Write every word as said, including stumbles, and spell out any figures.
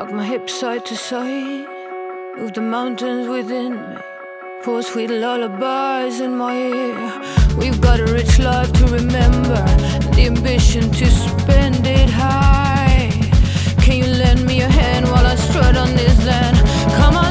rock my hips side to side, move the mountains within me, pour sweet lullabies in my ear. We've got a rich life to remember, and the ambition to spend it high. Can you lend me a hand while I strut on this land? Come on.